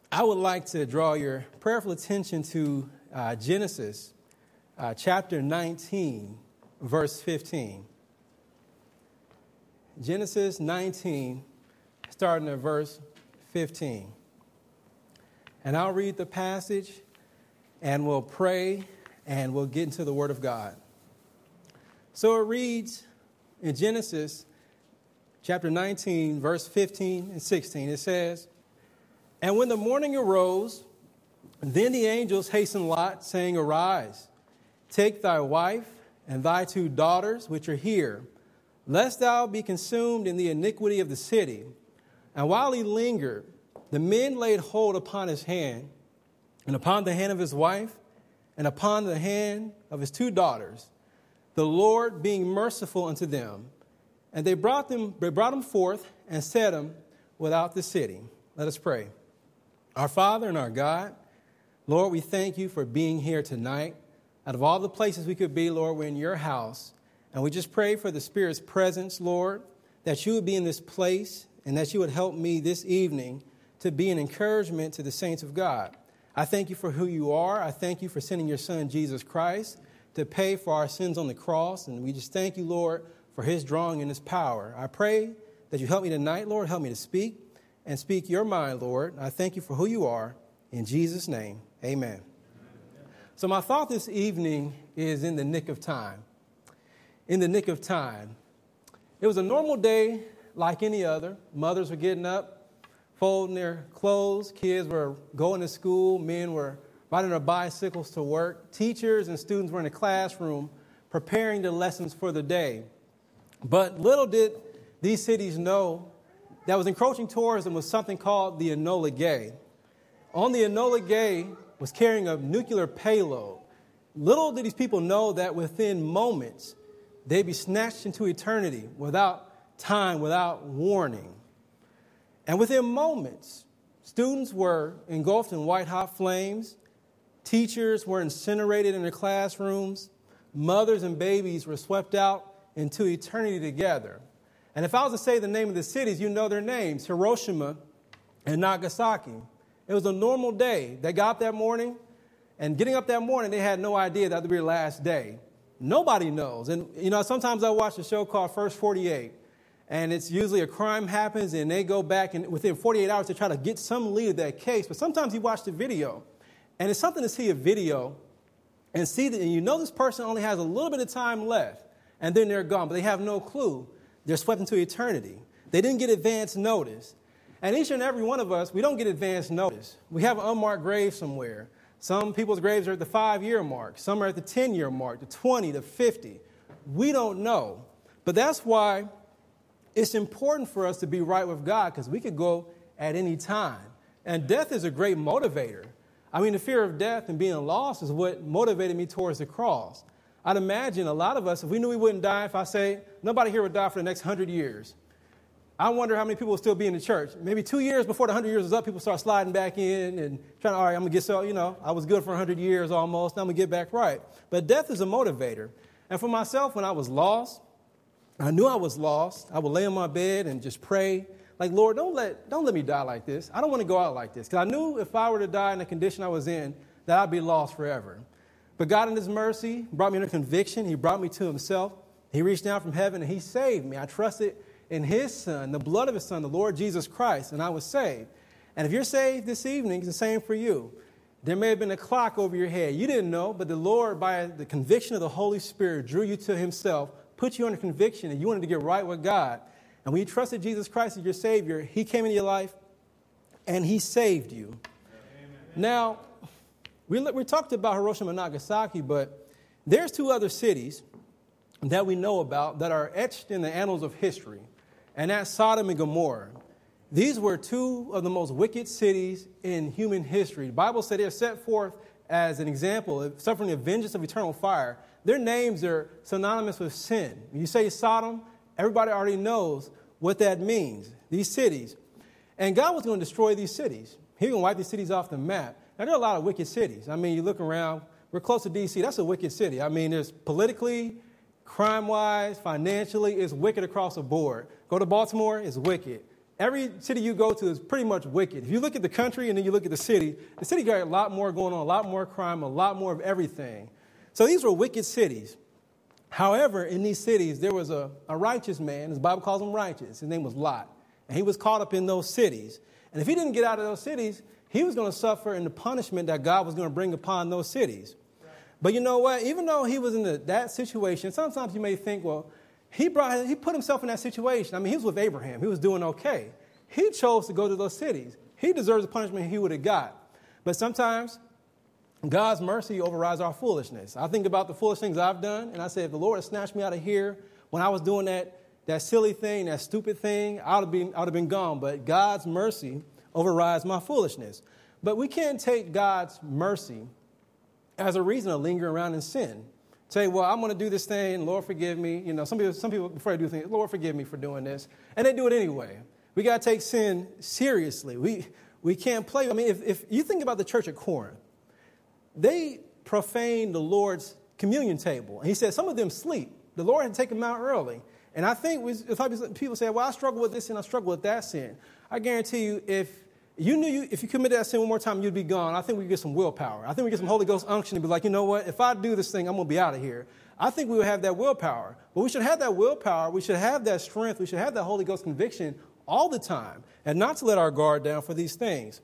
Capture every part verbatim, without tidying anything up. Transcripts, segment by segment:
I would like to draw your prayerful attention to uh, Genesis uh, chapter nineteen, verse fifteen. Genesis nineteen, starting at verse fifteen. And I'll read the passage, and we'll pray, and we'll get into the Word of God. So it reads in Genesis chapter nineteen, verse fifteen and sixteen. It says, "And when the morning arose, then the angels hastened Lot, saying, Arise, take thy wife and thy two daughters, which are here, lest thou be consumed in the iniquity of the city. And while he lingered, the men laid hold upon his hand, and upon the hand of his wife, and upon the hand of his two daughters, the Lord being merciful unto them. And they brought them, they brought them forth and set them without the city." Let us pray. Our Father and our God, Lord, we thank you for being here tonight. Out of all the places we could be, Lord, we're in your house. And we just pray for the Spirit's presence, Lord, that you would be in this place and that you would help me this evening to be an encouragement to the saints of God. I thank you for who you are. I thank you for sending your Son, Jesus Christ, to pay for our sins on the cross. And we just thank you, Lord, for his drawing and his power. I pray that you help me tonight, Lord. Help me to speak and speak your mind, Lord. I thank you for who you are. In Jesus' name, amen. Amen. So my thought this evening is in the nick of time. In the nick of time. It was a normal day like any other. Mothers were getting up, folding their clothes. Kids were going to school. Men were riding their bicycles to work. Teachers and students were in the classroom preparing their lessons for the day. But little did these cities know that was encroaching towards them was something called the Enola Gay. On the Enola Gay was carrying a nuclear payload. Little did these people know that within moments, they'd be snatched into eternity without time, without warning. And within moments, students were engulfed in white-hot flames. Teachers were incinerated in their classrooms. Mothers and babies were swept out into eternity together. And if I was to say the name of the cities, you know their names, Hiroshima and Nagasaki. It was a normal day. They got up that morning, and getting up that morning, they had no idea that would be their last day. Nobody knows. And, you know, sometimes I watch a show called First forty-eight, and it's usually a crime happens, and they go back, and within forty-eight hours, they try to get some lead of that case. But sometimes you watch the video, and it's something to see a video and see that, and you know this person only has a little bit of time left, and then they're gone, but they have no clue. They're swept into eternity. They didn't get advance notice. And each and every one of us, we don't get advance notice. We have an unmarked grave somewhere. Some people's graves are at the five-year mark. Some are at the ten-year mark, the twenty, the fifty. We don't know. But that's why it's important for us to be right with God, because we could go at any time. And death is a great motivator. I mean, the fear of death and being lost is what motivated me towards the cross. I'd imagine a lot of us, if we knew we wouldn't die, if I say, nobody here would die for the next hundred years. I wonder how many people will still be in the church. Maybe two years before the hundred years is up, people start sliding back in and trying to, all right, I'm going to get so, you know, I was good for a hundred years almost. Now I'm going to get back right. But death is a motivator. And for myself, when I was lost, I knew I was lost. I would lay on my bed and just pray, like, Lord, don't let, don't let me die like this. I don't want to go out like this. Because I knew if I were to die in the condition I was in, that I'd be lost forever. But God in his mercy brought me under conviction. He brought me to himself. He reached down from heaven and he saved me. I trusted in his Son, the blood of his Son, the Lord Jesus Christ, and I was saved. And if you're saved this evening, it's the same for you. There may have been a clock over your head. You didn't know, but the Lord, by the conviction of the Holy Spirit, drew you to himself, put you under conviction, and you wanted to get right with God. And when you trusted Jesus Christ as your Savior, he came into your life and he saved you. Amen. Now, We, we talked about Hiroshima and Nagasaki, but there's two other cities that we know about that are etched in the annals of history, and that's Sodom and Gomorrah. These were two of the most wicked cities in human history. The Bible said they're set forth as an example of suffering the vengeance of eternal fire. Their names are synonymous with sin. When you say Sodom, everybody already knows what that means, these cities. And God was going to destroy these cities. He was going to wipe these cities off the map. Now, there are a lot of wicked cities. I mean, you look around, we're close to D C. That's a wicked city. I mean, there's politically, crime-wise, financially, it's wicked across the board. Go to Baltimore, it's wicked. every city you go to is pretty much wicked. If you look at the country and then you look at the city, the city got a lot more going on, a lot more crime, a lot more of everything. So these were wicked cities. However, in these cities, there was a, a righteous man. The Bible calls him righteous. His name was Lot. And he was caught up in those cities. And if he didn't get out of those cities, he was going to suffer in the punishment that God was going to bring upon those cities. Right. But you know what? Even though he was in the, that situation, sometimes you may think, well, he brought he put himself in that situation. I mean, he was with Abraham. He was doing okay. He chose to go to those cities. He deserves the punishment he would have got. But sometimes God's mercy overrides our foolishness. I think about the foolish things I've done, and I say, if the Lord had snatched me out of here when I was doing that, that silly thing, that stupid thing, I would have been, I would have been gone. But God's mercy overrides my foolishness. But we can't take God's mercy as a reason to linger around in sin. Say, well, I'm going to do this thing, Lord, forgive me. You know, some people, some people before they do things, Lord, forgive me for doing this. And they do it anyway. We got to take sin seriously. We we can't play. I mean, if, if you think about the church at Corinth, they profaned the Lord's communion table. And he said some of them sleep. The Lord had taken them out early. And I think we, people say, well, I struggle with this sin, I struggle with that sin. I guarantee you, if you knew you, if you committed that sin one more time, you'd be gone. I think we get some willpower. I think we get some Holy Ghost unction to be like, you know what, if I do this thing, I'm going to be out of here. I think we would have that willpower. But we should have that willpower. We should have that strength. We should have that Holy Ghost conviction all the time and not to let our guard down for these things.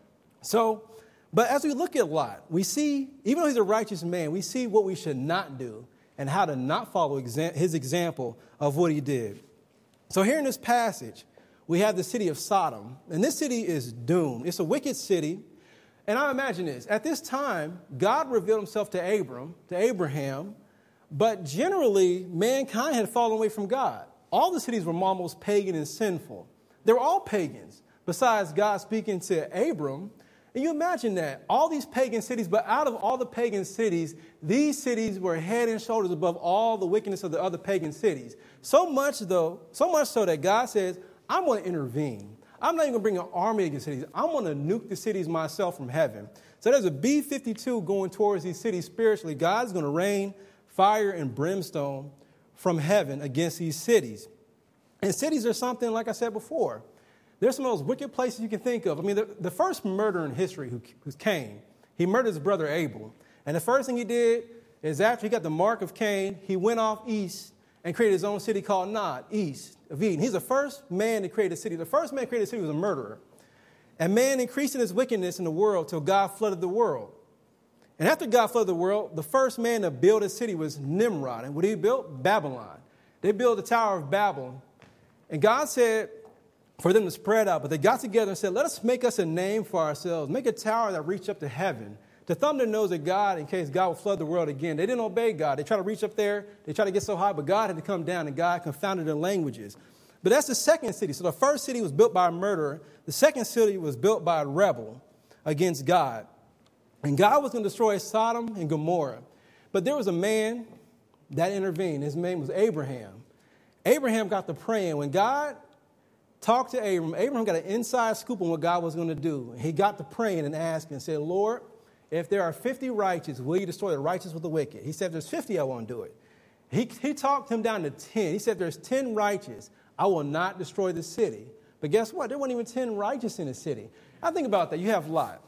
So, but as we look at Lot, we see, even though he's a righteous man, we see what we should not do and how to not follow exa- his example of what he did. So here in this passage, we have the city of Sodom, and this city is doomed. It's a wicked city. And I imagine this. At this time, God revealed himself to Abram, to Abraham, but generally, mankind had fallen away from God. All the cities were almost pagan and sinful. They were all pagans, besides God speaking to Abram. And you imagine that, all these pagan cities, but out of all the pagan cities, these cities were head and shoulders above all the wickedness of the other pagan cities. So much, though, so much so that God says, I'm going to intervene. I'm not even going to bring an army against cities. I'm going to nuke the cities myself from heaven. So there's a B fifty-two going towards these cities spiritually. God's going to rain fire and brimstone from heaven against these cities. And cities are something, like I said before, they're some of those wicked places you can think of. I mean, the, the first murderer in history who, who's Cain, he murdered his brother Abel. And the first thing he did is after he got the mark of Cain, he went off east and created his own city called Nod, east of Eden. He's the first man to create a city. The first man to create a city was a murderer. And man increased in his wickedness in the world till God flooded the world. And after God flooded the world, the first man to build a city was Nimrod. And what he built? Babylon. They built the Tower of Babel. And God said for them to spread out, but they got together and said, let us make us a name for ourselves. Make a tower that reach up to heaven, to thumb their nose at God in case God will flood the world again. They didn't obey God. They tried to reach up there. They tried to get so high, but God had to come down, and God confounded their languages. But that's the second city. So the first city was built by a murderer. The second city was built by a rebel against God. And God was going to destroy Sodom and Gomorrah. But there was a man that intervened. His name was Abraham. Abraham got to praying. When God talked to Abraham, Abraham got an inside scoop on what God was going to do. He got to praying and asking and said, Lord, if there are fifty righteous, will you destroy the righteous with the wicked? He said, if there's fifty, I won't do it. He, he talked him down to ten. He said, if there's ten righteous, I will not destroy the city. But guess what? There weren't even ten righteous in the city. I think about that. You have Lot.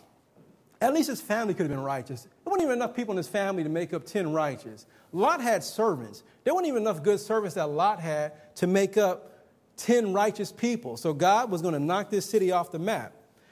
At least his family could have been righteous. There weren't even enough people in his family to make up ten righteous. Lot had servants. There weren't even enough good servants that Lot had to make up ten righteous people. So God was going to knock this city off the map.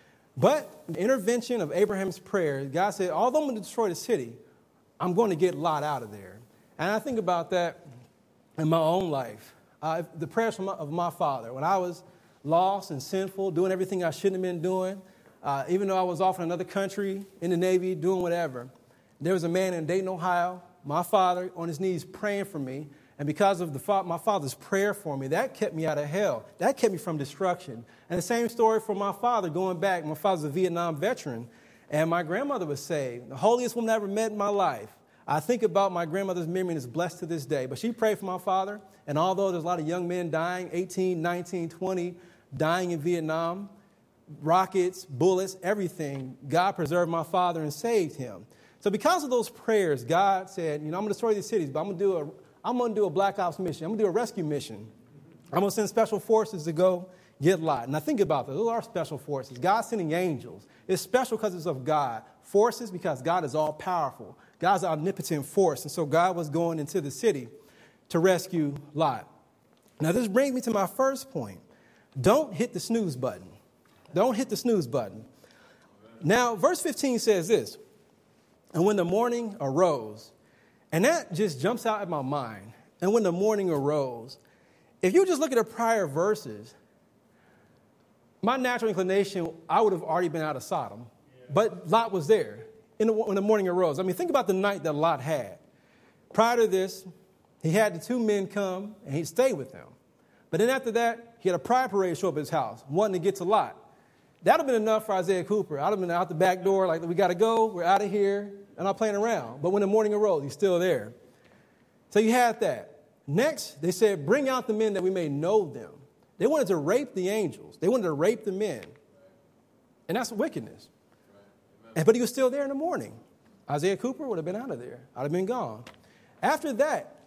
But the intervention of Abraham's prayer, God said, although I'm going to destroy the city, I'm going to get Lot out of there. And I think about that in my own life. Uh, the prayers from my, of my father, when I was lost and sinful, doing everything I shouldn't have been doing, uh, even though I was off in another country, in the Navy, doing whatever, there was a man in Dayton, Ohio, my father, on his knees praying for me. And because of the fa- my father's prayer for me, that kept me out of hell. That kept me from destruction. And the same story for my father going back. My father's a Vietnam veteran, and my grandmother was saved. The holiest woman I ever met in my life. I think about my grandmother's memory, and it's blessed to this day. But she prayed for my father, and although there's a lot of young men dying, eighteen, nineteen, twenty, dying in Vietnam, rockets, bullets, everything, God preserved my father and saved him. So because of those prayers, God said, you know, I'm going to destroy these cities, but I'm going to do a I'm going to do a Black Ops mission. I'm going to do a rescue mission. I'm going to send special forces to go get Lot. Now think about this. Those are special forces. God's sending angels. It's special because it's of God. Forces because God is all powerful. God's an omnipotent force. And so God was going into the city to rescue Lot. Now this brings me to my first point. Don't hit the snooze button. Don't hit the snooze button. Now verse fifteen says this. And when the morning arose, and that just jumps out at my mind. And when the morning arose, if you just look at the prior verses, my natural inclination, I would have already been out of Sodom. But Lot was there in the, when the morning arose. I mean, think about the night that Lot had. Prior to this, he had the two men come and he'd stay with them. But then after that, he had a pride parade show up at his house, wanting to get to Lot. That would have been enough for Isaiah Cooper. I'd have been out the back door, like, we got to go, we're out of here, and not playing around. But when the morning arose, he's still there. So you had that. Next, they said, bring out the men that we may know them. They wanted to rape the angels. They wanted to rape the men. And that's wickedness. And, but he was still there in the morning. Isaiah Cooper would have been out of there. I'd have been gone. After that,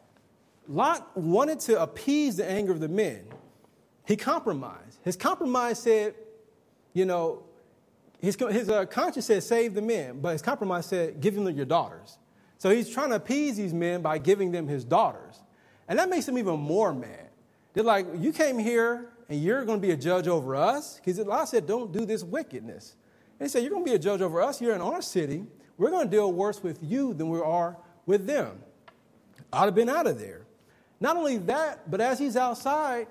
Lot wanted to appease the anger of the men. He compromised. His compromise said, you know, his, his uh, conscience said, save the men. But his compromise said, give them your daughters. So he's trying to appease these men by giving them his daughters. And that makes them even more mad. They're like, you came here and you're going to be a judge over us? Because Allah said, don't do this wickedness. And he said, you're going to be a judge over us here in our city. We're going to deal worse with you than we are with them. I'd have been out of there. Not only that, but as he's outside,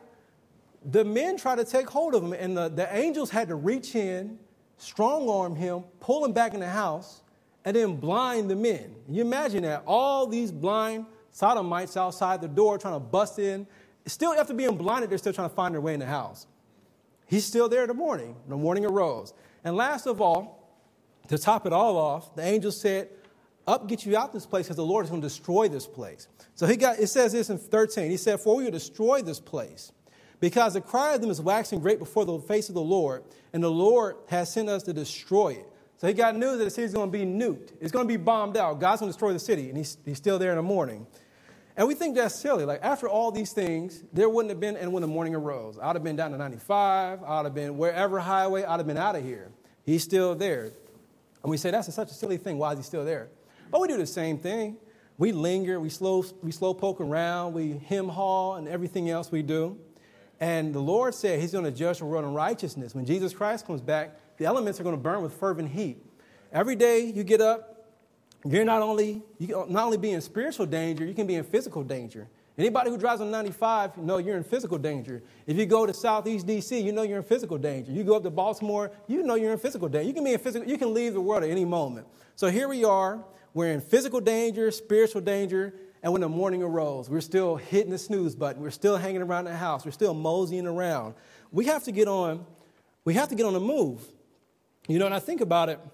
the men try to take hold of him. And the, the angels had to reach in, strong-arm him, pull him back in the house, and then blind the men. You imagine that. All these blind sodomites outside the door trying to bust in. Still, after being blinded, they're still trying to find their way in the house. He's still there in the morning. The morning arose. And last of all, to top it all off, the angel said, up, get you out this place because the Lord is going to destroy this place. So he got. It says this in thirteen. He said, for we will destroy this place because the cry of them is waxing great before the face of the Lord, and the Lord has sent us to destroy it. So he got news that the city is going to be nuked. It's going to be bombed out. God's going to destroy the city, and he's, he's still there in the morning. And we think that's silly. Like, after all these things, there wouldn't have been, and when the morning arose, I'd have been down to ninety-five. I'd have been wherever highway. I'd have been out of here. He's still there. And we say, that's a, such a silly thing. Why is he still there? But we do the same thing. We linger. We slow, we slow poke around. We hem haw and everything else we do. And the Lord said he's going to judge the world in righteousness. When Jesus Christ comes back, the elements are going to burn with fervent heat. Every day you get up, you're not only you can not only be in spiritual danger, you can be in physical danger. Anybody who drives on ninety-five, you know you're in physical danger. If you go to Southeast D C, you know you're in physical danger. You go up to Baltimore, you know you're in physical danger. You can be in physical. You can leave the world at any moment. So here we are. We're in physical danger, spiritual danger, and when the morning arose, we're still hitting the snooze button. We're still hanging around the house. We're still moseying around. We have to get on. We have to get on the move. You know, and I think about it.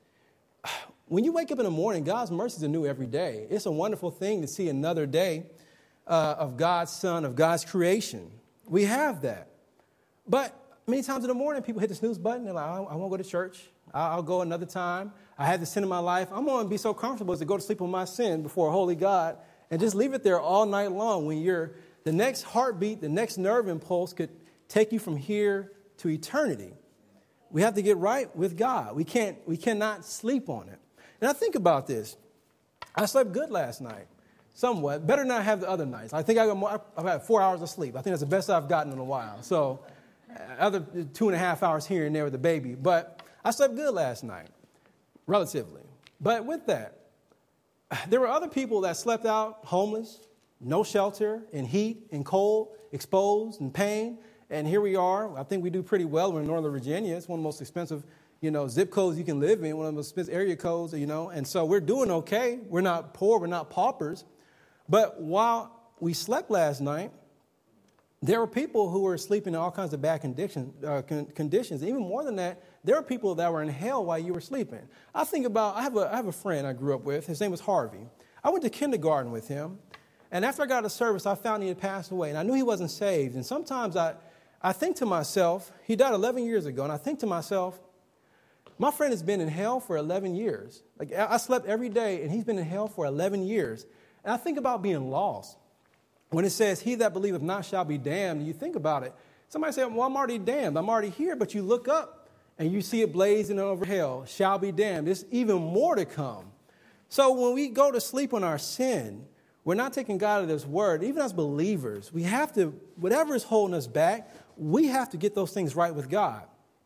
When you wake up in the morning, God's mercies are new every day. It's a wonderful thing to see another day uh, of God's Son, of God's creation. We have that. But many times in the morning, people hit the snooze button. They're like, I, I won't go to church. I'll, I'll go another time. I had the sin in my life. I'm going to be so comfortable as to go to sleep on my sin before a holy God and just leave it there all night long when you're the next heartbeat, the next nerve impulse could take you from here to eternity. We have to get right with God. We can't, we cannot sleep on it. And I think about this. I slept good last night, somewhat. Better than I have the other nights. I think I got more, I've had four hours of sleep. I think that's the best I've gotten in a while. So other two and a half hours here and there with the baby. But I slept good last night, relatively. But with that, there were other people that slept out homeless, no shelter, in heat, in cold, exposed, in pain. And here we are. I think we do pretty well. We're in Northern Virginia. It's one of the most expensive you know, zip codes you can live in, one of the most expensive area codes, you know. And so we're doing okay. We're not poor. We're not paupers. But while we slept last night, there were people who were sleeping in all kinds of bad condition, uh, con- conditions. Even more than that, there were people that were in hell while you were sleeping. I think about, I have a, I have a friend I grew up with. His name was Harvey. I went to kindergarten with him. And after I got out of service, I found he had passed away. And I knew he wasn't saved. And sometimes I, I think to myself, he died eleven years ago. And I think to myself, my friend has been in hell for eleven years. Like, I slept every day, and he's been in hell for eleven years. And I think about being lost. When it says, he that believeth not shall be damned, you think about it. Somebody said, well, I'm already damned. I'm already here. But you look up and you see it blazing over hell, shall be damned. There's even more to come. So when we go to sleep on our sin, we're not taking God at his word. Even as believers, we have to, whatever is holding us back, we have to get those things right with God.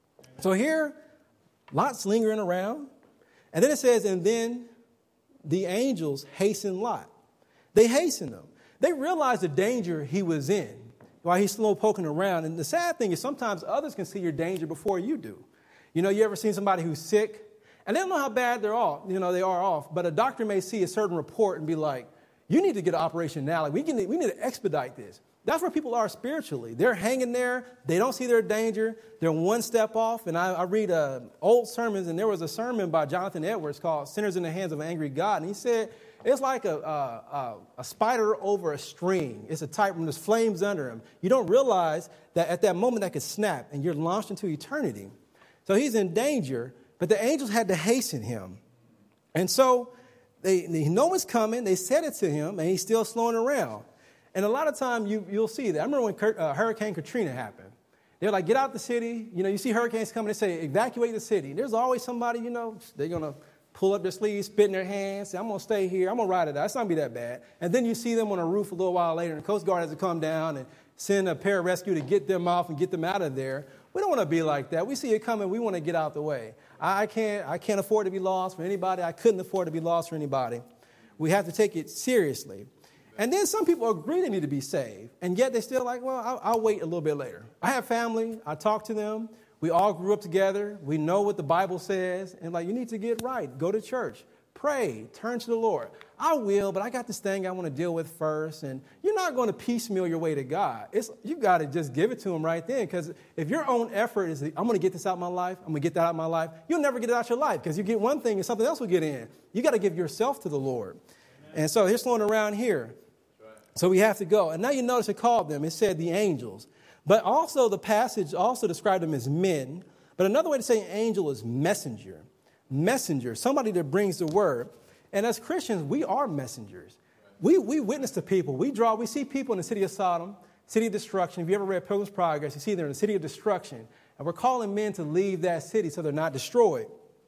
So here, Lot's lingering around. And then it says, and then the angels hasten Lot. They hasten him. They realize the danger he was in while he's slow poking around. And the sad thing is sometimes others can see your danger before you do. You know, you ever seen somebody who's sick and they don't know how bad they're off, you know, they are off. But a doctor may see a certain report and be like, you need to get an operation now. Like we can, we need to expedite this. That's where people are spiritually. They're hanging there. They don't see their danger. They're one step off. And I, I read uh, old sermons, and there was a sermon by Jonathan Edwards called Sinners in the Hands of an Angry God. And he said, it's like a, a, a spider over a string. It's a type when there's flames under him. You don't realize that at that moment that could snap, and you're launched into eternity. So he's in danger, but the angels had to hasten him. And so they, they know what's coming. They said it to him, and he's still slowing around. And a lot of time you, you'll see that. I remember when uh, Hurricane Katrina happened. They're like, get out the city. You know, you see hurricanes coming, they say, evacuate the city. There's always somebody, you know, they're going to pull up their sleeves, spit in their hands, say, I'm going to stay here. I'm going to ride it out. It's not going to be that bad. And then you see them on a roof a little while later, and the Coast Guard has to come down and send a pararescue to get them off and get them out of there. We don't want to be like that. We see it coming. We want to get out the way. I can't, I can't afford to be lost for anybody. I couldn't afford to be lost for anybody. We have to take it seriously. And then some people agree they need to be saved, and yet they're still like, well, I'll, I'll wait a little bit later. I have family. I talk to them. We all grew up together. We know what the Bible says. And like, you need to get right. Go to church. Pray. Turn to the Lord. I will, but I got this thing I want to deal with first. And you're not going to piecemeal your way to God. It's, you got to just give it to him right then. Because if your own effort is, I'm going to get this out of my life, I'm going to get that out of my life, you'll never get it out your life. Because you get one thing and something else will get in. You got to give yourself to the Lord. Amen. And so here's slowing around here. So we have to go. And now you notice it called them. It said the angels. But also the passage also described them as men. But another way to say angel is messenger. Messenger, somebody that brings the word. And as Christians, we are messengers. We we witness to people. We draw, we see people in the city of Sodom, city of destruction. If you ever read Pilgrim's Progress, you see they're in the city of destruction. And we're calling men to leave that city so they're not destroyed.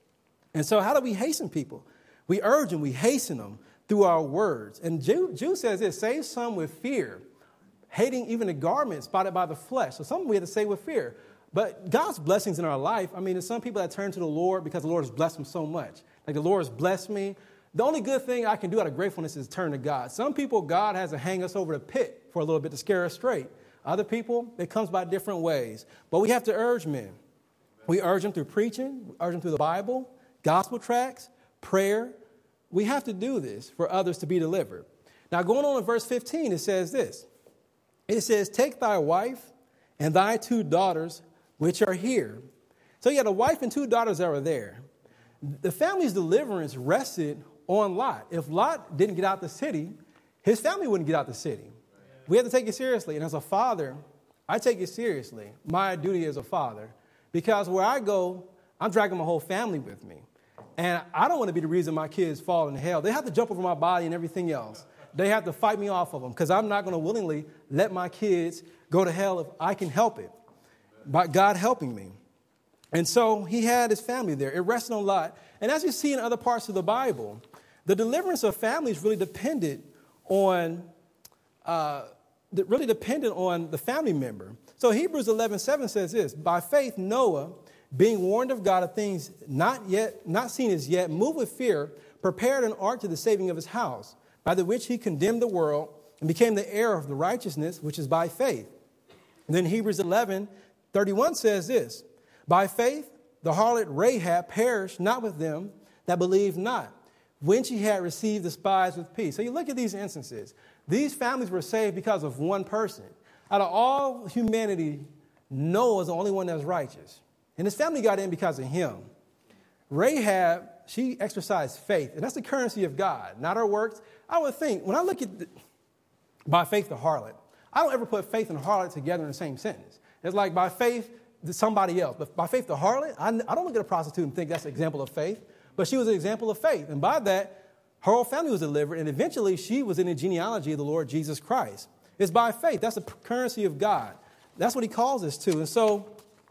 And so how do we hasten people? We urge them, we hasten them through our words. And Jude, Jude says this, save some with fear, hating even the garment spotted by the flesh. So some we have to say with fear. But God's blessings in our life, I mean, there's some people that turn to the Lord because the Lord has blessed them so much. Like the Lord has blessed me. The only good thing I can do out of gratefulness is turn to God. Some people, God has to hang us over the pit for a little bit to scare us straight. Other people, it comes by different ways. But we have to urge men. We urge them through preaching, we urge them through the Bible, gospel tracts, prayer. We have to do this for others to be delivered. Now, going on in verse fifteen, it says this. It says, take thy wife and thy two daughters, which are here. So you had a wife and two daughters that were there. The family's deliverance rested on Lot. If Lot didn't get out the city, his family wouldn't get out the city. We have to take it seriously. And as a father, I take it seriously, my duty as a father, because where I go, I'm dragging my whole family with me. And I don't want to be the reason my kids fall into hell. They have to jump over my body and everything else. They have to fight me off of them because I'm not going to willingly let my kids go to hell if I can help it. By God helping me. And so he had his family there. It rested on Lot. And as you see in other parts of the Bible, the deliverance of families really depended on, uh, really depended on the family member. So Hebrews eleven seven says this, by faith Noah, being warned of God of things not yet, not seen as yet, moved with fear, prepared an ark to the saving of his house, by the which he condemned the world and became the heir of the righteousness, which is by faith. And then Hebrews eleven thirty-one says this, by faith the harlot Rahab perished not with them that believed not, when she had received the spies with peace. So you look at these instances. These families were saved because of one person. Out of all humanity, Noah is the only one that was righteous. And his family got in because of him. Rahab, she exercised faith, and that's the currency of God, not our works. I would think, when I look at the, by faith the harlot, I don't ever put faith and harlot together in the same sentence. It's like by faith to somebody else. But by faith the harlot, I, I don't look at a prostitute and think that's an example of faith. But she was an example of faith. And by that, her whole family was delivered. And eventually she was in the genealogy of the Lord Jesus Christ. It's by faith. That's the currency of God. That's what he calls us to. And so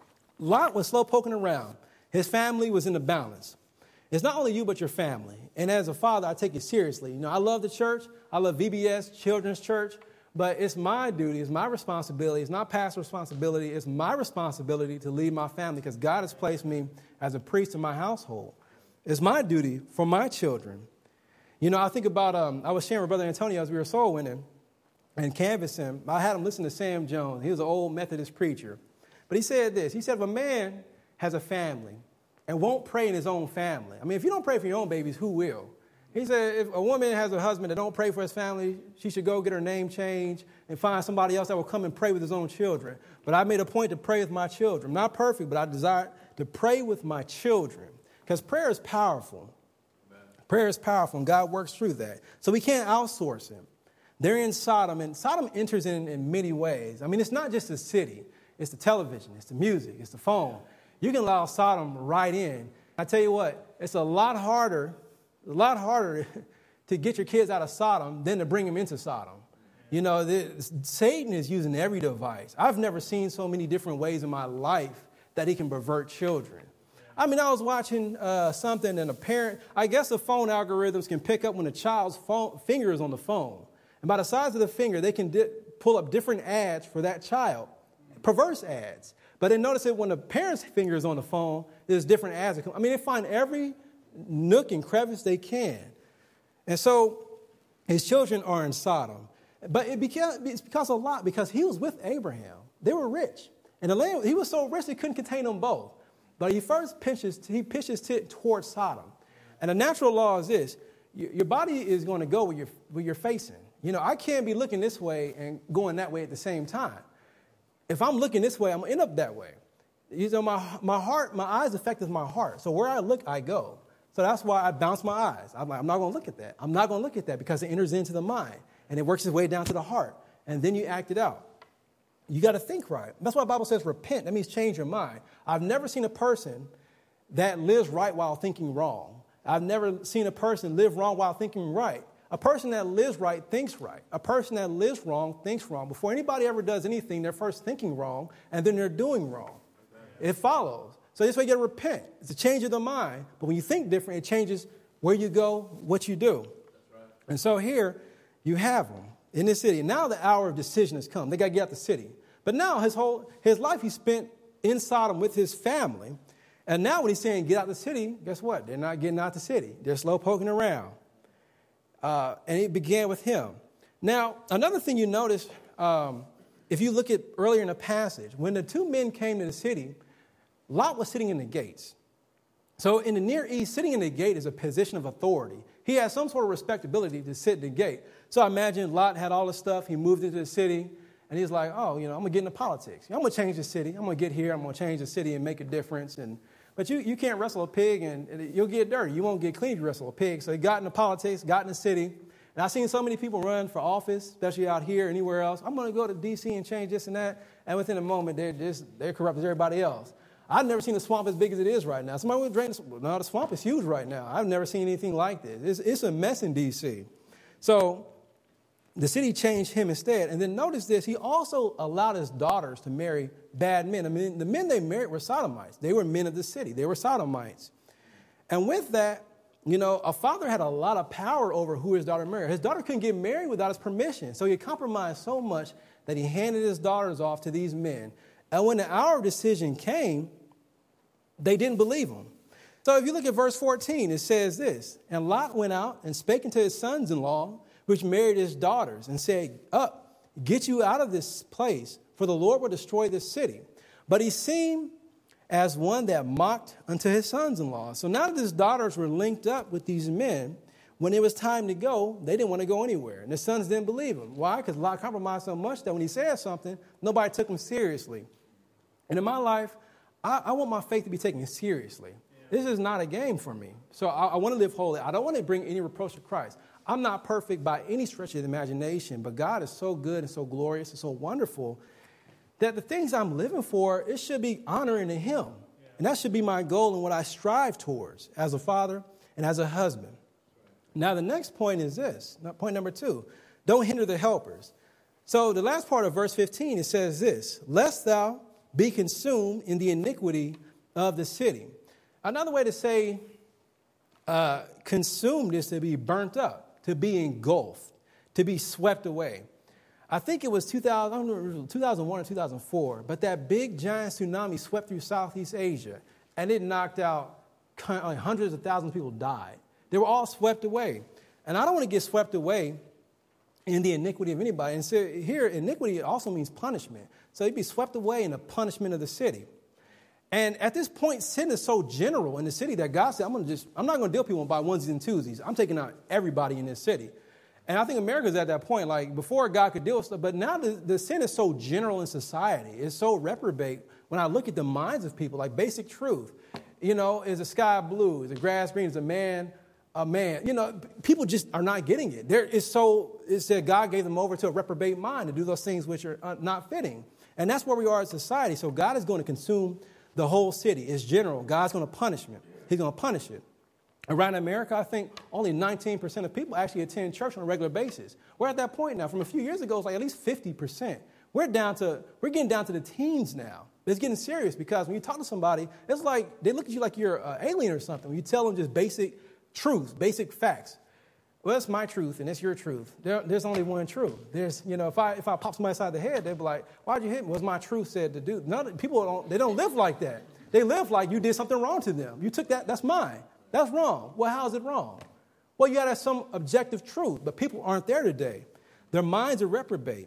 Lot was slow poking around. His family was in the balance. It's not only you, but your family. And as a father, I take it seriously. You know, I love the church. I love V B S, Children's Church. But it's my duty, it's my responsibility. It's not pastor's responsibility. It's my responsibility to lead my family because God has placed me as a priest in my household. It's my duty for my children. You know, I think about, um, I was sharing with Brother Antonio as we were soul winning and canvassing. I had him listen to Sam Jones. He was an old Methodist preacher. But he said this. He said, if a man has a family and won't pray in his own family, I mean, if you don't pray for your own babies, who will? He said if a woman has a husband that don't pray for his family, she should go get her name changed and find somebody else that will come and pray with his own children. But I made a point to pray with my children. Not perfect, but I desire to pray with my children because prayer is powerful. Amen. Prayer is powerful, and God works through that. So we can't outsource him. They're in Sodom, and Sodom enters in in many ways. I mean, it's not just the city. It's the television. It's the music. It's the phone. You can allow Sodom right in. I tell you what, it's a lot harder A lot harder to get your kids out of Sodom than to bring them into Sodom. You know, this, Satan is using every device. I've never seen so many different ways in my life that he can pervert children. I mean, I was watching uh, something and a parent, I guess the phone algorithms can pick up when a child's phone, finger is on the phone. And by the size of the finger, they can di- pull up different ads for that child, perverse ads. But then notice that when the parent's finger is on the phone, there's different ads that come. I mean, they find every nook and crevice they can. And so his children are in Sodom. But it became, it's because of Lot, because he was with Abraham. They were rich. And the land, he was so rich he couldn't contain them both. But he first pinches, he pitches tit towards Sodom. And the natural law is this. Your body is going to go where you're, where you're facing. You know, I can't be looking this way and going that way at the same time. If I'm looking this way, I'm going to end up that way. You know, my, my heart, my eyes affect my heart. So where I look, I go. So that's why I bounce my eyes. I'm like, I'm not going to look at that. I'm not going to look at that because it enters into the mind and it works its way down to the heart. And then you act it out. You got to think right. That's why the Bible says repent. That means change your mind. I've never seen a person that lives right while thinking wrong. I've never seen a person live wrong while thinking right. A person that lives right thinks right. A person that lives wrong thinks wrong. Before anybody ever does anything, they're first thinking wrong and then they're doing wrong. It follows. So this way you got to repent. It's a change of the mind. But when you think different, it changes where you go, what you do. That's right. And so here you have them in this city. And now the hour of decision has come. They got to get out the city. But now his whole his life he spent in Sodom with his family. And now when he's saying get out the city, guess what? They're not getting out the city. They're slow poking around. Uh, and it began with him. Now, another thing you notice, um, if you look at earlier in the passage, when the two men came to the city, Lot was sitting in the gates. So in the Near East, sitting in the gate is a position of authority. He has some sort of respectability to sit in the gate. So I imagine Lot had all this stuff. He moved into the city, and he's like, oh, you know, I'm going to get into politics. I'm going to change the city. I'm going to get here. I'm going to change the city and make a difference. And But you, you can't wrestle a pig, and, and you'll get dirty. You won't get clean if you wrestle a pig. So he got into politics, got in the city. And I've seen so many people run for office, especially out here, anywhere else. I'm going to go to D C and change this and that. And within a moment, they're just they're corrupt as everybody else. I've never seen a swamp as big as it is right now. Somebody would drain the, no, the swamp is huge right now. I've never seen anything like this. It's, it's a mess in D C. So the city changed him instead. And then notice this. He also allowed his daughters to marry bad men. I mean, the men they married were sodomites. They were men of the city. They were sodomites. And with that, you know, a father had a lot of power over who his daughter married. His daughter couldn't get married without his permission. So he compromised so much that he handed his daughters off to these men. And when the hour of decision came, they didn't believe him. So if you look at verse fourteen, it says this, and Lot went out and spake unto his sons-in-law, which married his daughters, and said, up, get you out of this place, for the Lord will destroy this city. But he seemed as one that mocked unto his sons-in-law. So now that his daughters were linked up with these men, when it was time to go, they didn't want to go anywhere. And the sons didn't believe him. Why? Because Lot compromised so much that when he said something, nobody took him seriously. And in my life, I, I want my faith to be taken seriously. Yeah. This is not a game for me. So I, I want to live holy. I don't want to bring any reproach to Christ. I'm not perfect by any stretch of the imagination, but God is so good and so glorious and so wonderful that the things I'm living for, it should be honoring to him. Yeah. And that should be my goal and what I strive towards as a father and as a husband. Now, the next point is this. Point number two, don't hinder the helpers. So the last part of verse fifteen, it says this, lest thou be consumed in the iniquity of the city. Another way to say uh, consumed is to be burnt up, to be engulfed, to be swept away. I think it was two thousand, I don't know if it was two thousand one or two thousand four, but that big giant tsunami swept through Southeast Asia, and it knocked out hundreds of thousands of people died. They were all swept away. And I don't want to get swept away in the iniquity of anybody. And so here, iniquity also means punishment. So you'd be swept away in the punishment of the city. And at this point, sin is so general in the city that God said, I'm going to just, I'm not going to deal with people by onesies and twosies. I'm taking out everybody in this city. And I think America's at that point, like before God could deal with stuff, but now the, the sin is so general in society. It's so reprobate when I look at the minds of people, like basic truth. You know, is the sky blue? Is the grass green? Is a man a man? You know, people just are not getting it. There is so, it said God gave them over to a reprobate mind to do those things which are not fitting. And that's where we are as society. So God is going to consume the whole city. It's general. God's going to punish it. He's going to punish it. Around America, I think only nineteen percent of people actually attend church on a regular basis. We're at that point now. From a few years ago, it's like at least fifty percent. We're down to, we're getting down to the teens now. It's getting serious because when you talk to somebody, it's like they look at you like you're an alien or something. When you tell them just basic truths, basic facts. Well, that's my truth and it's your truth. There, there's only one truth. There's, you know, if I if I pop somebody side the head, they'd be like, why'd you hit me? What's my truth said to do? None, people don't, they don't live like that. They live like you did something wrong to them. You took that, that's mine. That's wrong. Well, how is it wrong? Well, you got to have some objective truth, but people aren't there today. Their minds are reprobate.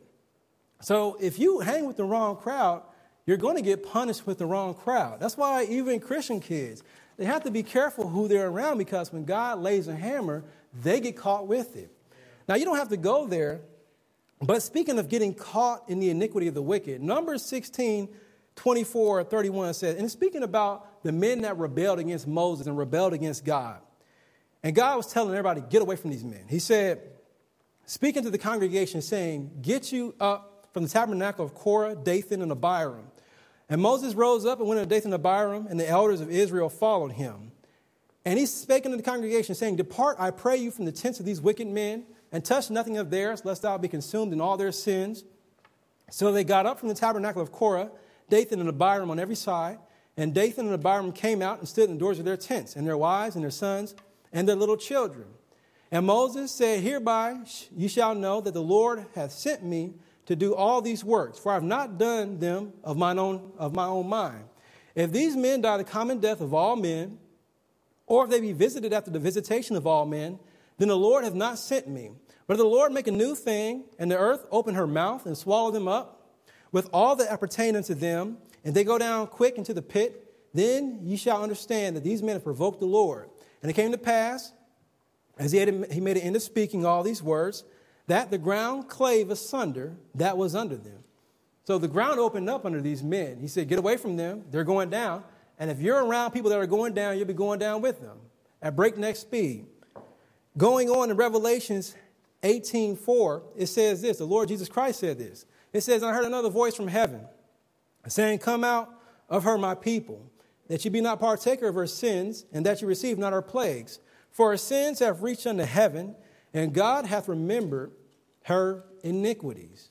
So if you hang with the wrong crowd, you're going to get punished with the wrong crowd. That's why even Christian kids, they have to be careful who they're around because when God lays a hammer, they get caught with it. Now, you don't have to go there, but speaking of getting caught in the iniquity of the wicked, Numbers sixteen, twenty-four, thirty-one says, and it's speaking about the men that rebelled against Moses and rebelled against God. And God was telling everybody, get away from these men. He said, speaking to the congregation, saying, get you up from the tabernacle of Korah, Dathan, and Abiram. And Moses rose up and went to Dathan and Abiram, and the elders of Israel followed him. And he spake unto the congregation, saying, depart, I pray you, from the tents of these wicked men, and touch nothing of theirs, lest thou be consumed in all their sins. So they got up from the tabernacle of Korah, Dathan and Abiram on every side. And Dathan and Abiram came out and stood in the doors of their tents, and their wives and their sons and their little children. And Moses said, hereby you shall know that the Lord hath sent me to do all these works, for I have not done them of mine own of my own mind. If these men die the common death of all men, or if they be visited after the visitation of all men, then the Lord hath not sent me. But if the Lord make a new thing, and the earth open her mouth and swallow them up, with all that appertain unto them, and they go down quick into the pit, then ye shall understand that these men have provoked the Lord. And it came to pass, as he, had, he made an end of speaking all these words, that the ground clave asunder that was under them. So the ground opened up under these men. He said, get away from them. They're going down. And if you're around people that are going down, you'll be going down with them at breakneck speed. Going on in Revelations eighteen four, it says this. The Lord Jesus Christ said this. It says, I heard another voice from heaven saying, come out of her, my people, that you be not partaker of her sins, and that you receive not her plagues. For her sins have reached unto heaven, and God hath remembered her iniquities.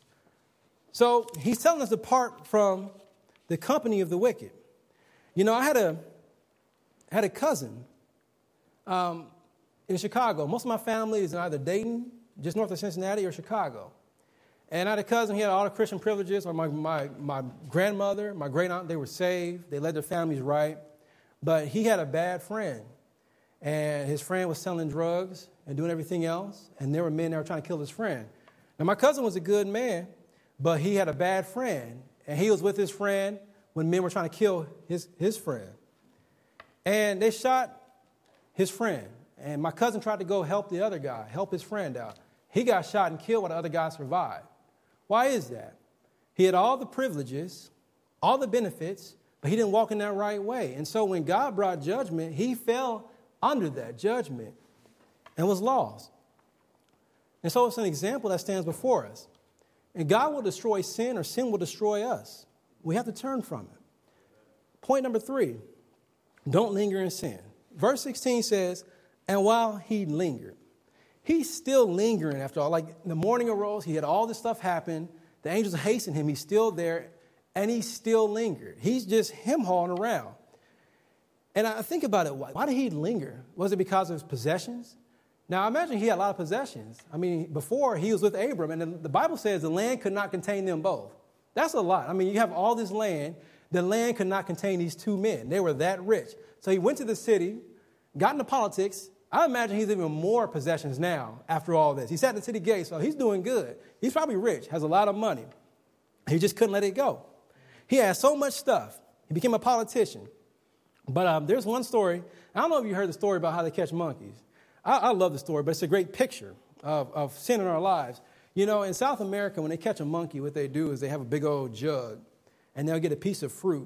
So he's telling us to depart from the company of the wicked. You know, I had a had a cousin um, in Chicago. Most of my family is in either Dayton, just north of Cincinnati, or Chicago. And I had a cousin, he had all the Christian privileges, or my, my, my grandmother, my great aunt, they were saved. They led their families right. But he had a bad friend. And his friend was selling drugs and doing everything else. And there were men that were trying to kill his friend. Now, my cousin was a good man, but he had a bad friend. And he was with his friend when men were trying to kill his, his friend. And they shot his friend. And my cousin tried to go help the other guy, help his friend out. He got shot and killed while the other guy survived. Why is that? He had all the privileges, all the benefits, but he didn't walk in that right way. And so when God brought judgment, he fell under that judgment and was lost. And so it's an example that stands before us. And God will destroy sin, or sin will destroy us. We have to turn from it. Point number three, don't linger in sin. Verse sixteen says, and while he lingered, he's still lingering after all. Like the morning arose, he had all this stuff happen. The angels hastened him. He's still there, and he still lingered. He's just him hauling around. And I think about it. Why, why did he linger? Was it because of his possessions? Now, I imagine he had a lot of possessions. I mean, before he was with Abram, and the Bible says the land could not contain them both. That's a lot. I mean, you have all this land. The land could not contain these two men. They were that rich. So he went to the city, got into politics. I imagine he's even more possessions now after all this. He sat in the city gate, so he's doing good. He's probably rich, has a lot of money. He just couldn't let it go. He had so much stuff. He became a politician. But um, there's one story. I don't know if you heard the story about how they catch monkeys. I, I love the story, but it's a great picture of, of sin in our lives. You know, in South America, when they catch a monkey, what they do is they have a big old jug, and they'll get a piece of fruit,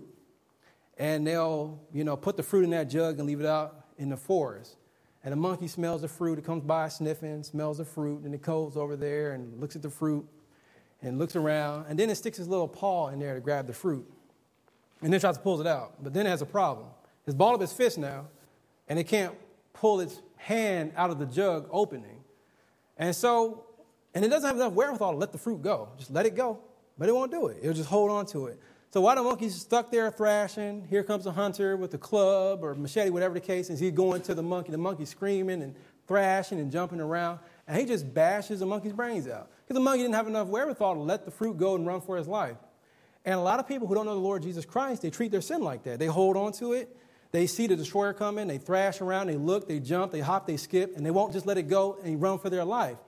and they'll, you know, put the fruit in that jug and leave it out in the forest. And the monkey smells the fruit. It comes by sniffing, smells the fruit, and it goes over there and looks at the fruit and looks around. And then it sticks his little paw in there to grab the fruit. And then tries to pull it out. But then it has a problem. It's balled up its fist now, and it can't pull its hand out of the jug opening. And so, and it doesn't have enough wherewithal to let the fruit go. Just let it go. But it won't do it. It'll just hold on to it. So while the monkey's stuck there thrashing, here comes a hunter with a club or machete, whatever the case is. He's going to the monkey. The monkey's screaming and thrashing and jumping around. And he just bashes the monkey's brains out. Because the monkey didn't have enough wherewithal to let the fruit go and run for his life. And a lot of people who don't know the Lord Jesus Christ, they treat their sin like that. They hold on to it. They see the destroyer coming. They thrash around. They look. They jump. They hop. They skip. And they won't just let it go and run for their life.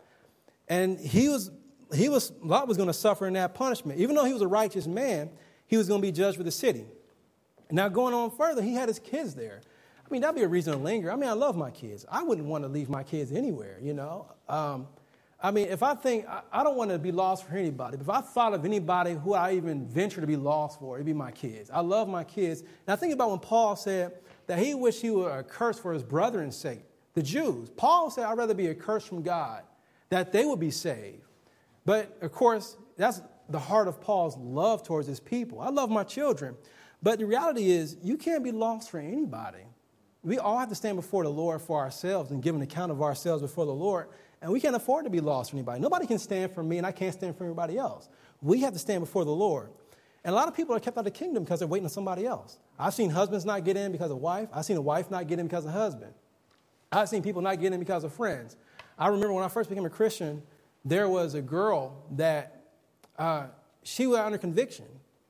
And he was, he was, Lot was going to suffer in that punishment. Even though he was a righteous man, he was going to be judged with the city. Now, going on further, he had his kids there. I mean, that'd be a reason to linger. I mean, I love my kids. I wouldn't want to leave my kids anywhere, you know. Um, I mean, if I think, I, I don't want to be lost for anybody. But if I thought of anybody who I even venture to be lost for, it'd be my kids. I love my kids. And I think about when Paul said that he wished he were accursed for his brethren's sake, the Jews. Paul said, I'd rather be accursed from God, that they would be saved. But, of course, that's the heart of Paul's love towards his people. I love my children. But the reality is, you can't be lost for anybody. We all have to stand before the Lord for ourselves and give an account of ourselves before the Lord. And we can't afford to be lost for anybody. Nobody can stand for me, and I can't stand for anybody else. We have to stand before the Lord. And a lot of people are kept out of the kingdom because they're waiting on somebody else. I've seen husbands not get in because of wife. I've seen a wife not get in because of husband. I've seen people not get in because of friends. I remember when I first became a Christian, there was a girl that uh, she was under conviction.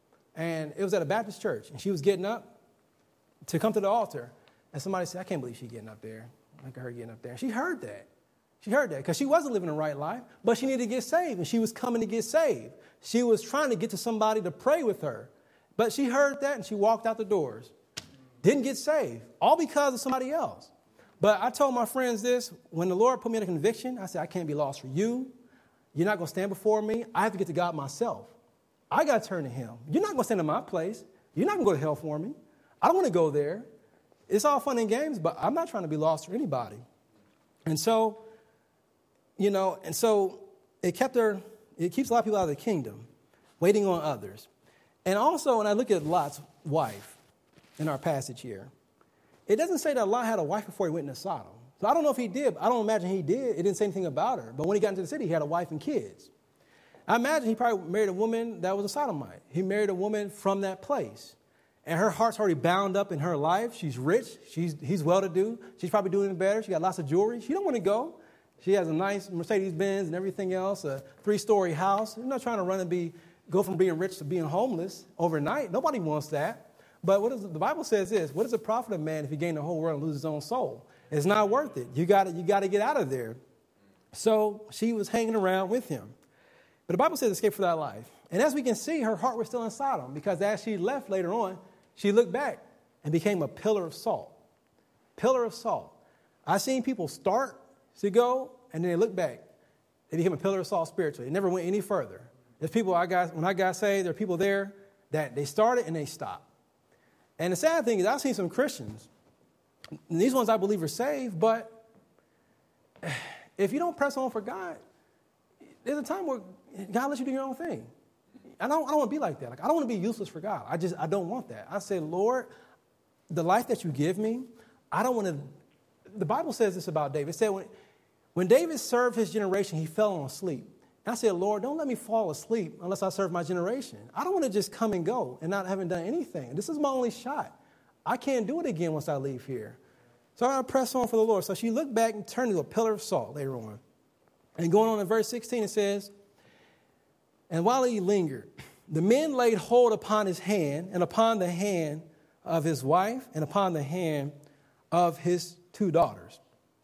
And it was at a Baptist church. And she was getting up to come to the altar. And somebody said, I can't believe she's getting up there. Look at her getting up there. And she heard that. She heard that because she wasn't living a right life, but she needed to get saved, and she was coming to get saved. She was trying to get to somebody to pray with her, but she heard that, and she walked out the doors. Didn't get saved, all because of somebody else. But I told my friends this, when the Lord put me in a conviction, I said, I can't be lost for you. You're not going to stand before me. I have to get to God myself. I got to turn to him. You're not going to stand in my place. You're not going to go to hell for me. I don't want to go there. It's all fun and games, but I'm not trying to be lost for anybody. And so, you know, and so it kept her, it keeps a lot of people out of the kingdom, waiting on others. And also, when I look at Lot's wife in our passage here, it doesn't say that Lot had a wife before he went into Sodom. So I don't know if he did. I don't imagine he did. It didn't say anything about her. But when he got into the city, he had a wife and kids. I imagine he probably married a woman that was a sodomite. He married a woman from that place. And her heart's already bound up in her life. She's rich. She's, he's well-to-do. She's probably doing better. She got lots of jewelry. She don't want to go. She has a nice Mercedes-Benz and everything else, a three-story house. You're not trying to run and be go from being rich to being homeless overnight. Nobody wants that. But what is, the Bible says this, what is the profit of man if he gain the whole world and lose his own soul? It's not worth it. You got you got to get out of there. So she was hanging around with him. But the Bible says escape for that life. And as we can see, her heart was still in Sodom because as she left later on, she looked back and became a pillar of salt. Pillar of salt. I've seen people start to go, and then they look back. They became a pillar of salt spiritually. It never went any further. There's people I got, when I got saved, there are people there that they started and they stopped. And the sad thing is I've seen some Christians, and these ones I believe are saved, but if you don't press on for God, there's a time where God lets you do your own thing. I don't, I don't want to be like that. Like, I don't want to be useless for God. I just, I don't want that. I say, Lord, the life that you give me, I don't want to, the Bible says this about David. It said when, When David served his generation, he fell on asleep. And I said, Lord, don't let me fall asleep unless I serve my generation. I don't want to just come and go and not having done anything. This is my only shot. I can't do it again once I leave here. So I press on for the Lord. So she looked back and turned into a pillar of salt later on. And going on in verse sixteen, it says, and while he lingered, the men laid hold upon his hand and upon the hand of his wife and upon the hand of his two daughters.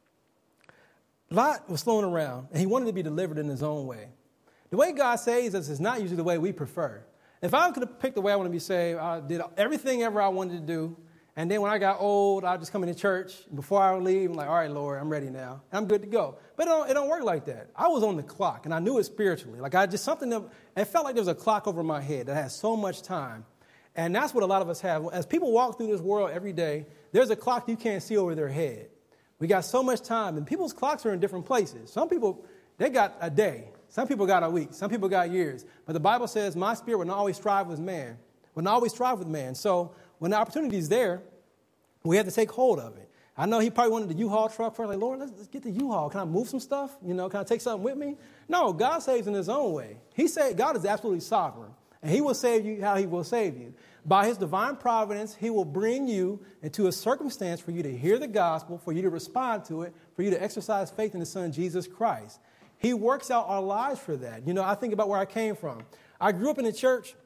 Lot was flown around, and he wanted to be delivered in his own way. The way God saves us is not usually the way we prefer. If I could have picked the way I want to be saved, I did everything ever I wanted to do. And then when I got old, I'd just come into church. Before I would leave, I'm like, all right, Lord, I'm ready now. And I'm good to go. But it don't, it don't work like that. I was on the clock, and I knew it spiritually. Like I just something that, it felt like there was a clock over my head that has so much time. And that's what a lot of us have. As people walk through this world every day, there's a clock you can't see over their head. We got so much time, and people's clocks are in different places. Some people, they got a day. Some people got a week. Some people got years. But the Bible says, my spirit will not always strive with man. Will not always strive with man. So when the opportunity is there, we have to take hold of it. I know he probably wanted the U-Haul truck first. Like, Lord, let's, let's get the U-Haul. Can I move some stuff? You know, can I take something with me? No, God saves in his own way. He said God is absolutely sovereign, and he will save you how he will save you. By his divine providence, he will bring you into a circumstance for you to hear the gospel, for you to respond to it, for you to exercise faith in the Son, Jesus Christ. He works out our lives for that. You know, I think about where I came from. I grew up in the church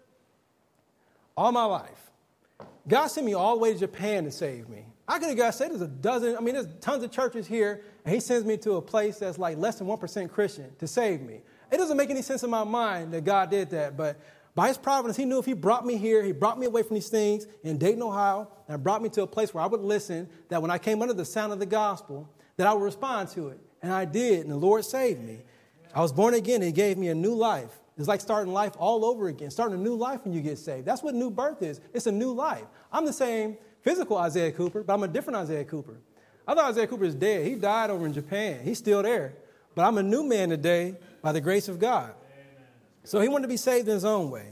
all my life. God sent me all the way to Japan to save me. I could have got saved. There's a dozen, I mean, there's tons of churches here, and he sends me to a place that's like less than one percent Christian to save me. It doesn't make any sense in my mind that God did that, but by his providence, he knew if he brought me here, he brought me away from these things in Dayton, Ohio, and brought me to a place where I would listen, that when I came under the sound of the gospel, that I would respond to it. And I did, and the Lord saved me. I was born again, and he gave me a new life. It's like starting life all over again, starting a new life when you get saved. That's what new birth is. It's a new life. I'm the same physical Isaiah Cooper, but I'm a different Isaiah Cooper. I thought Isaiah Cooper is dead. He died over in Japan. He's still there. But I'm a new man today by the grace of God. So he wanted to be saved in his own way.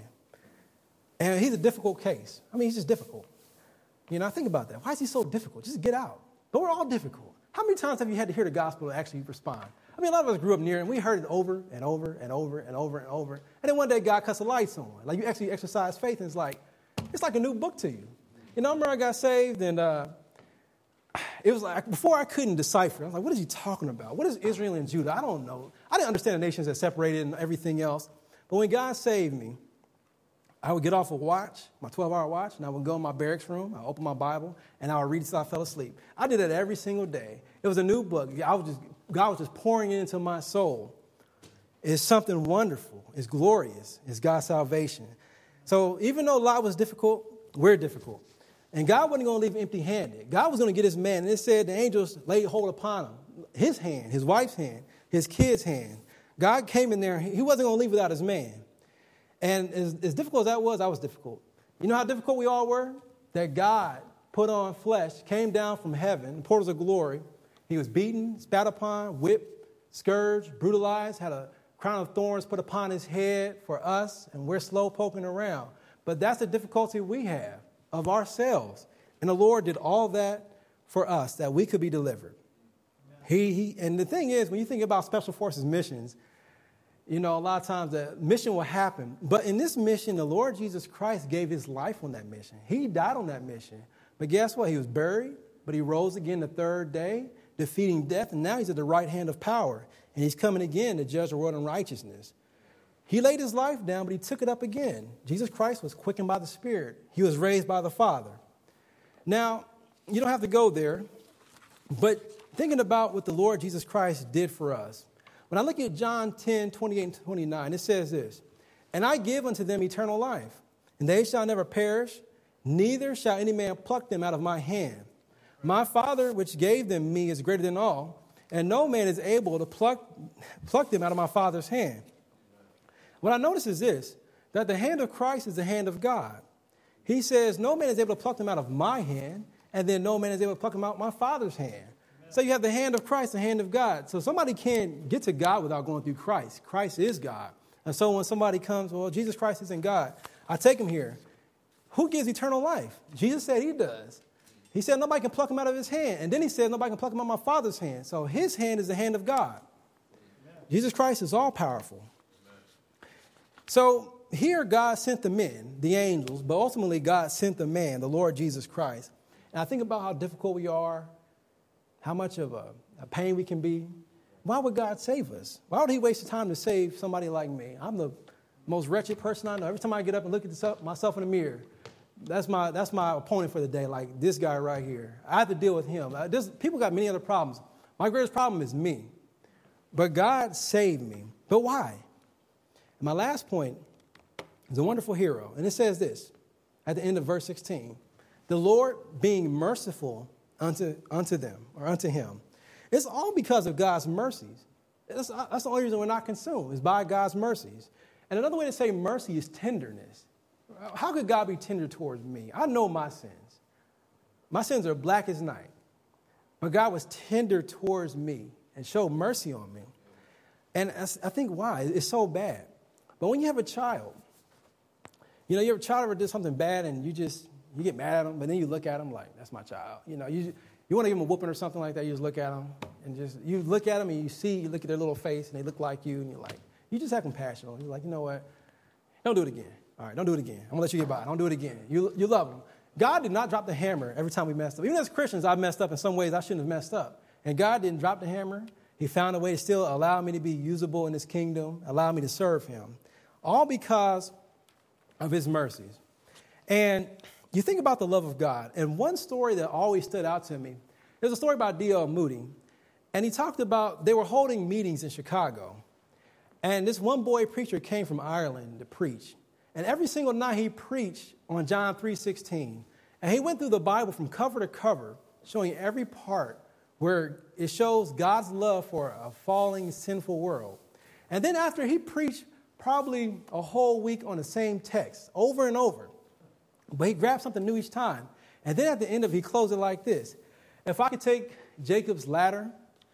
And he's a difficult case. I mean, he's just difficult. You know, I think about that. Why is he so difficult? Just get out. But we're all difficult. How many times have you had to hear the gospel to actually respond? I mean, a lot of us grew up near and we heard it over and over and over and over and over. And then one day God cuts the lights on. Like you actually exercise faith, and it's like, it's like a new book to you. You know, I remember I got saved, and uh, it was like, before I couldn't decipher. I was like, what is he talking about? What is Israel and Judah? I don't know. I didn't understand the nations that separated and everything else. But when God saved me, I would get off a watch, my twelve-hour watch, and I would go in my barracks room, I would open my Bible, and I would read until I fell asleep. I did that every single day. It was a new book. I was just, God was just pouring it into my soul. It's something wonderful. It's glorious. It's God's salvation. So even though Lot was difficult, we're difficult. And God wasn't going to leave him empty-handed. God was going to get his man. And it said the angels laid hold upon him. His hand, his wife's hand, his kid's hand. God came in there. He wasn't going to leave without his man. And as, as difficult as that was, I was difficult. You know how difficult we all were? That God put on flesh, came down from heaven, portals of glory. He was beaten, spat upon, whipped, scourged, brutalized, had a crown of thorns put upon his head for us, and we're slow poking around. But that's the difficulty we have of ourselves. And the Lord did all that for us, that we could be delivered. He, he, and the thing is, when you think about Special Forces missions, you know, a lot of times the mission will happen. But in this mission, the Lord Jesus Christ gave his life on that mission. He died on that mission. But guess what? He was buried, but he rose again the third day, defeating death. And now he's at the right hand of power. And he's coming again to judge the world in righteousness. He laid his life down, but he took it up again. Jesus Christ was quickened by the Spirit. He was raised by the Father. Now, you don't have to go there, but thinking about what the Lord Jesus Christ did for us. When I look at John ten, twenty-eight and twenty-nine, it says this, and I give unto them eternal life, and they shall never perish, neither shall any man pluck them out of my hand. My Father, which gave them me, is greater than all, and no man is able to pluck, pluck them out of my Father's hand. What I notice is this, that the hand of Christ is the hand of God. He says, no man is able to pluck them out of my hand, and then no man is able to pluck them out of my Father's hand. So you have the hand of Christ, the hand of God. So somebody can't get to God without going through Christ. Christ is God. And so when somebody comes, well, Jesus Christ isn't God, I take him here. Who gives eternal life? Jesus said he does. He said nobody can pluck him out of his hand. And then he said nobody can pluck him out of my Father's hand. So his hand is the hand of God. Amen. Jesus Christ is all powerful. Amen. So here God sent the men, the angels, but ultimately God sent the man, the Lord Jesus Christ. And I think about how difficult we are, how much of a, a pain we can be. Why would God save us? Why would he waste the time to save somebody like me? I'm the most wretched person I know. Every time I get up and look at this, myself in the mirror, That's my that's my opponent for the day, like this guy right here. I have to deal with him. Uh, this, people got many other problems. My greatest problem is me. But God saved me. But why? And my last point is a wonderful hero. And it says this at the end of verse sixteen. The Lord being merciful unto, unto them, or unto him. It's all because of God's mercies. That's, that's the only reason we're not consumed, is by God's mercies. And another way to say mercy is tenderness. How could God be tender towards me? I know my sins. My sins are black as night. But God was tender towards me and showed mercy on me. And I think why? It's so bad. But when you have a child, you know, your child ever did something bad and you just, you get mad at them, but then you look at them like, that's my child. You know, you you want to give them a whooping or something like that, you just look at them and just, you look at them and you see, you look at their little face and they look like you and you're like, you just have compassion on them. You're like, you know what? Don't do it again. All right, don't do it again. I'm going to let you get by. Don't do it again. You you love them. God did not drop the hammer every time we messed up. Even as Christians, I've messed up in some ways I shouldn't have messed up. And God didn't drop the hammer. He found a way to still allow me to be usable in his kingdom, allow me to serve him, all because of his mercies. And you think about the love of God. And one story that always stood out to me, there's a story about D L Moody. And he talked about they were holding meetings in Chicago. And this one boy preacher came from Ireland to preach. And every single night he preached on John three sixteen. And he went through the Bible from cover to cover, showing every part where it shows God's love for a falling, sinful world. And then after he preached probably a whole week on the same text, over and over, but he grabbed something new each time. And then at the end of it, he closed it like this. If I could take Jacob's ladder,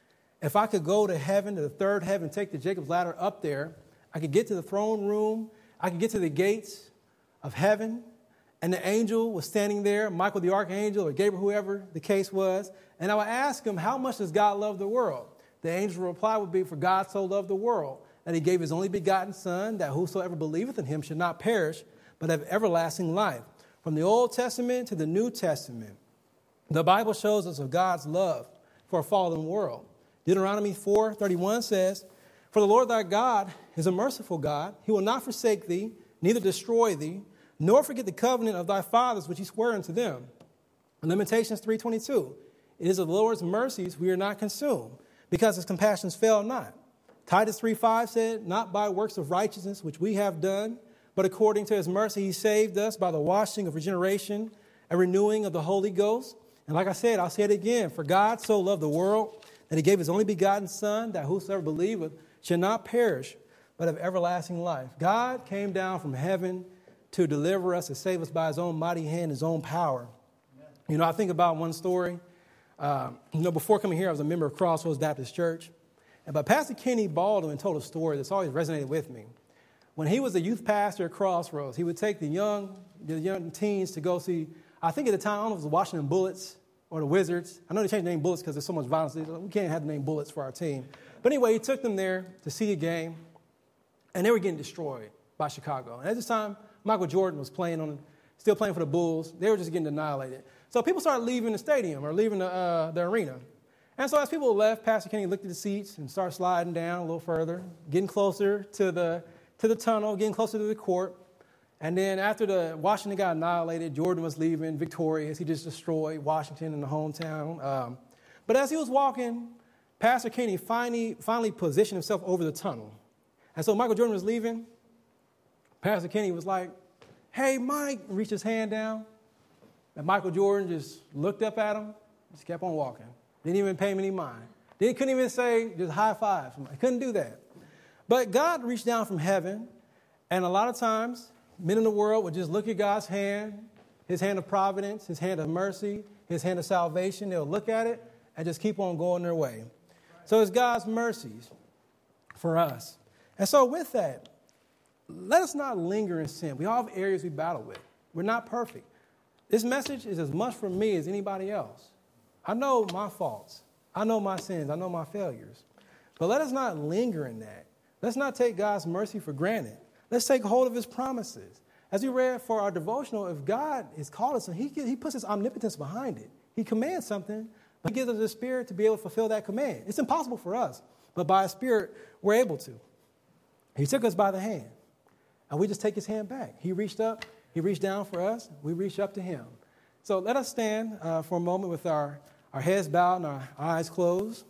if I could go to heaven, to the third heaven, take the Jacob's ladder up there, I could get to the throne room, I could get to the gates of heaven, and the angel was standing there, Michael the archangel or Gabriel, whoever the case was, and I would ask him, how much does God love the world? The angel's reply would be, for God so loved the world, that he gave his only begotten Son, that whosoever believeth in him should not perish, but have everlasting life. From the Old Testament to the New Testament, the Bible shows us of God's love for a fallen world. Deuteronomy four thirty-one says, for the Lord thy God is a merciful God. He will not forsake thee, neither destroy thee, nor forget the covenant of thy fathers, which he sware unto them. Lamentations three twenty-two. It is of the Lord's mercies we are not consumed, because his compassions fail not. Titus three five said, not by works of righteousness which we have done, but according to his mercy he saved us by the washing of regeneration and renewing of the Holy Ghost. And like I said, I'll say it again. For God so loved the world that he gave his only begotten Son, that whosoever believeth should not perish, but have everlasting life. God came down from heaven to deliver us, to save us by his own mighty hand, his own power. Amen. You know, I think about one story. Uh, you know, before coming here, I was a member of Crossroads Baptist Church. And but Pastor Kenny Baldwin told a story that's always resonated with me. When he was a youth pastor at Crossroads, he would take the young, the young teens to go see, I think at the time, I don't know if it was the Washington Bullets or the Wizards. I know they changed the name Bullets because there's so much violence. We can't have the name Bullets for our team. But anyway, he took them there to see a game, and they were getting destroyed by Chicago. And at this time, Michael Jordan was playing on, still playing for the Bulls. They were just getting annihilated. So people started leaving the stadium or leaving the, uh, the arena. And so as people left, Pastor Kenny looked at the seats and started sliding down a little further, getting closer to the to the tunnel, getting closer to the court. And then after the Washington got annihilated, Jordan was leaving victorious. He just destroyed Washington in the hometown. Um, but as he was walking, Pastor Kenny finally, finally positioned himself over the tunnel. And so Michael Jordan was leaving. Pastor Kenny was like, hey, Mike, reached his hand down. And Michael Jordan just looked up at him, just kept on walking. Didn't even pay him any mind. He couldn't even say just high five. He couldn't do that. But God reached down from heaven, and a lot of times, men in the world would just look at God's hand, his hand of providence, his hand of mercy, his hand of salvation. They'll look at it and just keep on going their way. So it's God's mercies for us. And so with that, let us not linger in sin. We all have areas we battle with. We're not perfect. This message is as much for me as anybody else. I know my faults. I know my sins. I know my failures. But let us not linger in that. Let's not take God's mercy for granted. Let's take hold of his promises. As we read for our devotional, if God has called us, he, he puts his omnipotence behind it. He commands something, but he gives us the Spirit to be able to fulfill that command. It's impossible for us, but by his Spirit, we're able to. He took us by the hand, and we just take his hand back. He reached up. He reached down for us. We reach up to him. So let us stand uh, for a moment with our, our heads bowed and our eyes closed.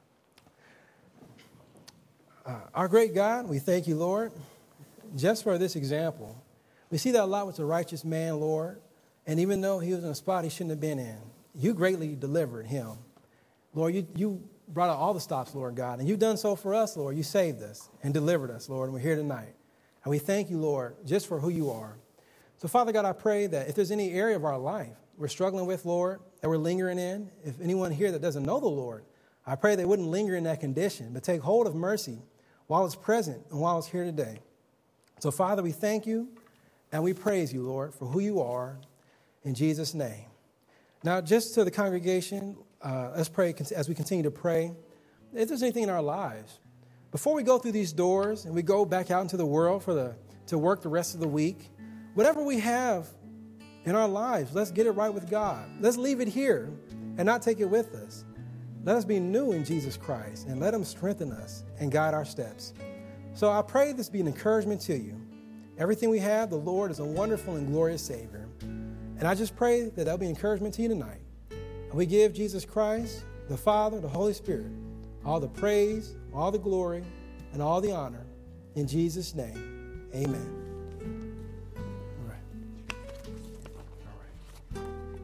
Uh, our great God, we thank you, Lord, just for this example. We see that a lot with the righteous man, Lord, and even though he was in a spot he shouldn't have been in, you greatly delivered him. Lord, you, you brought out all the stops, Lord God, and you've done so for us, Lord. You saved us and delivered us, Lord, and we're here tonight. And we thank you, Lord, just for who you are. So, Father God, I pray that if there's any area of our life we're struggling with, Lord, that we're lingering in, if anyone here that doesn't know the Lord, I pray they wouldn't linger in that condition, but take hold of mercy while it's present and while it's here today. So, Father, we thank you and we praise you, Lord, for who you are in Jesus' name. Now, just to the congregation, uh, let's pray as we continue to pray. If there's anything in our lives, before we go through these doors and we go back out into the world for the to work the rest of the week, whatever we have in our lives, let's get it right with God. Let's leave it here and not take it with us. Let us be new in Jesus Christ and let him strengthen us and guide our steps. So I pray this be an encouragement to you. Everything we have, the Lord is a wonderful and glorious Savior. And I just pray that that'll be encouragement to you tonight. And we give Jesus Christ, the Father, the Holy Spirit, all the praise, all the glory, and all the honor. In Jesus' name, amen. All right. All right.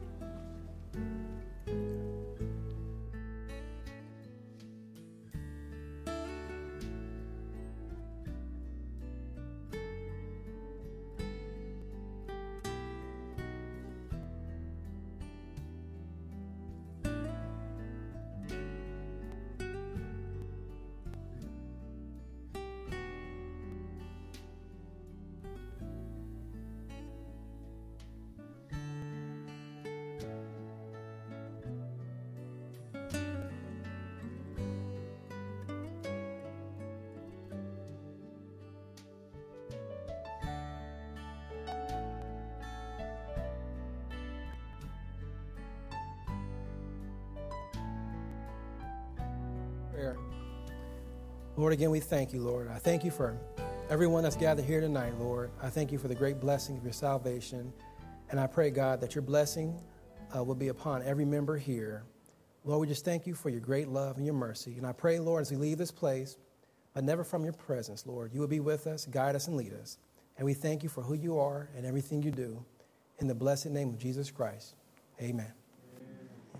Prayer. Lord, again, we thank you, Lord. I thank you for everyone that's gathered here tonight, Lord. I thank you for the great blessing of your salvation. And I pray, God, that your blessing uh, will be upon every member here. Lord, we just thank you for your great love and your mercy. And I pray, Lord, as we leave this place, but never from your presence, Lord, you will be with us, guide us, and lead us. And we thank you for who you are and everything you do. In the blessed name of Jesus Christ, amen.